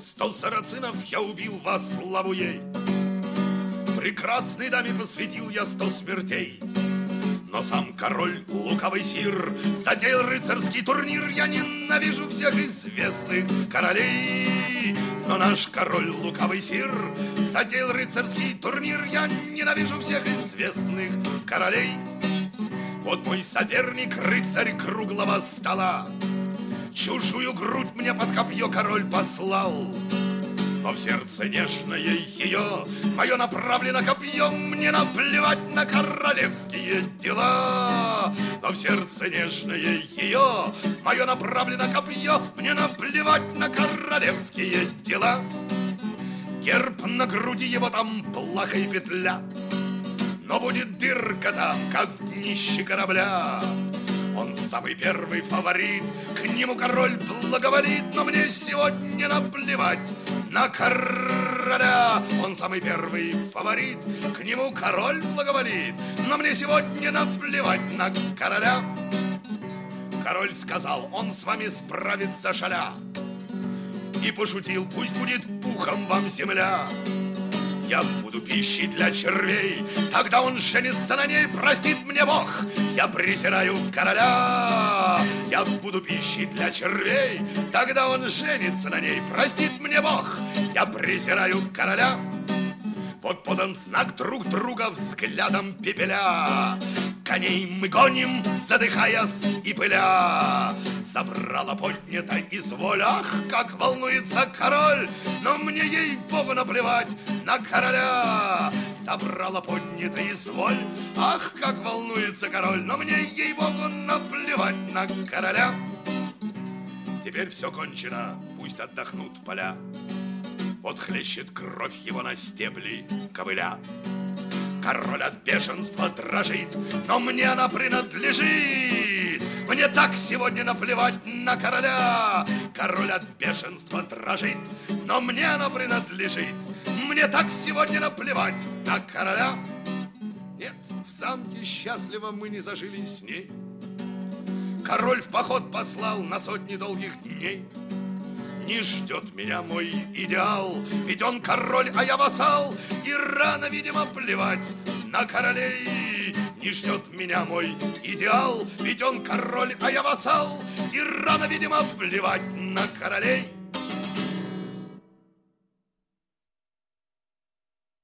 100 сарацинов я убил во славу ей. Прекрасной даме посвятил я 100 смертей. Но сам король, лукавый сир, затеял рыцарский турнир. Я ненавижу всех известных королей. Но наш король, лукавый сир, затеял рыцарский турнир. Я ненавижу всех известных королей. Вот мой соперник, рыцарь круглого стола. Чужую грудь мне под копье король послал. Но в сердце нежное ее, мое направлено копье. Мне наплевать на королевские дела. Но в сердце нежное ее, мое направлено копье. Мне наплевать на королевские дела. Герб на груди его, там плаха и петля, но будет дырка там, как в днище корабля. Он самый первый фаворит, к нему король благоволит. Но мне сегодня наплевать на короля. Он самый первый фаворит, к нему король благоволит. Но мне сегодня наплевать на короля. Король сказал, он с вами справится шаля, и пошутил, пусть будет пухом вам земля. Я буду пищей для червей, тогда он женится на ней, простит мне Бог. Я презираю короля. Я буду пищей для червей, тогда он женится на ней, простит мне Бог. Я презираю короля. Вот подан знак друг друга взглядом пепеля. Коней мы гоним, задыхаясь и пыля. Забрала поднята изволь, ах, как волнуется король. Но мне ей-богу наплевать на короля. Забрала поднята изволь, ах, как волнуется король. Но мне ей-богу наплевать на короля. Теперь все кончено, пусть отдохнут поля. Вот хлещет кровь его на стебли ковыля. Король от бешенства дрожит, но мне она принадлежит. Мне так сегодня наплевать на короля. Король от бешенства дрожит, но мне она принадлежит. Мне так сегодня наплевать на короля. Нет, в замке счастливо мы не зажили с ней. Король в поход послал на сотни долгих дней. Не ждет меня мой идеал, ведь он король, а я вассал. И рано, видимо, плевать на королей. Не ждет меня мой идеал, ведь он король, а я вассал. И рано, видимо, плевать на королей.